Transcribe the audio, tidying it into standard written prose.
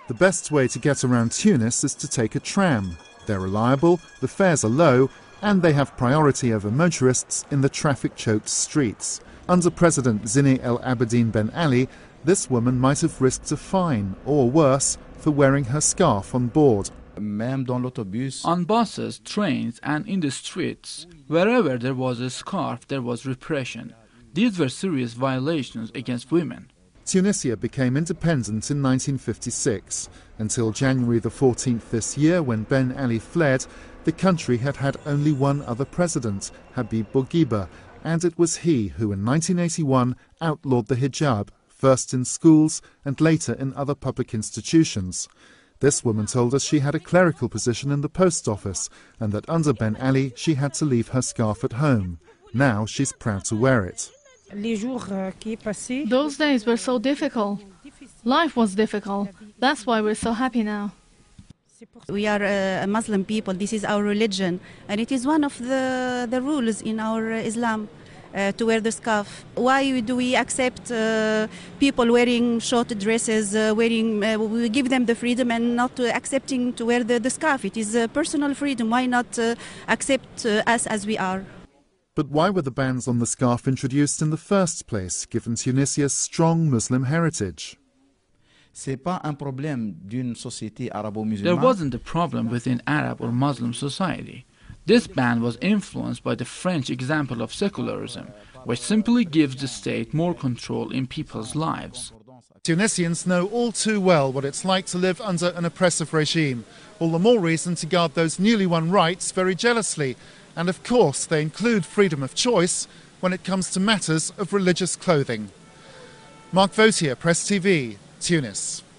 The best way to get around Tunis is to take a tram. They're reliable, the fares are low, and they have priority over motorists in the traffic-choked streets. Under President Zine El Abidine Ben Ali, this woman might have risked a fine, or worse, for wearing her scarf on board. On buses, trains, and in the streets, wherever there was a scarf, there was repression. These were serious violations against women. Tunisia became independent in 1956. Until January the 14th this year, when Ben Ali fled, the country had had only one other president, Habib Bourguiba, and it was he who in 1981 outlawed the hijab, first in schools and later in other public institutions. This woman told us she had a clerical position in the post office and that under Ben Ali she had to leave her scarf at home. Now she's proud to wear it. Those days were so difficult. Life was difficult. That's why we're so happy now. We are a Muslim people. This is our religion, and it is one of the rules in our Islam to wear the scarf. Why do we accept people wearing short dresses, we give them the freedom and not accepting to wear the scarf? It is a personal freedom. Why not accept us as we are? But why were the bans on the scarf introduced in the first place, given Tunisia's strong Muslim heritage? There wasn't a problem within Arab or Muslim society. This ban was influenced by the French example of secularism, which simply gives the state more control in people's lives. Tunisians know all too well what it's like to live under an oppressive regime. All the more reason to guard those newly won rights very jealously. And of course they include freedom of choice when it comes to matters of religious clothing. Mark Vautier, Press TV, Tunis.